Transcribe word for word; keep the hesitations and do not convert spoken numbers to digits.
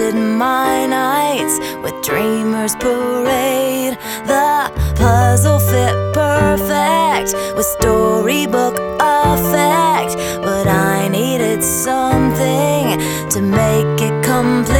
ended my nights with Dreamers Parade. The puzzle fit perfect with storybook effect, but I needed something to make it complete.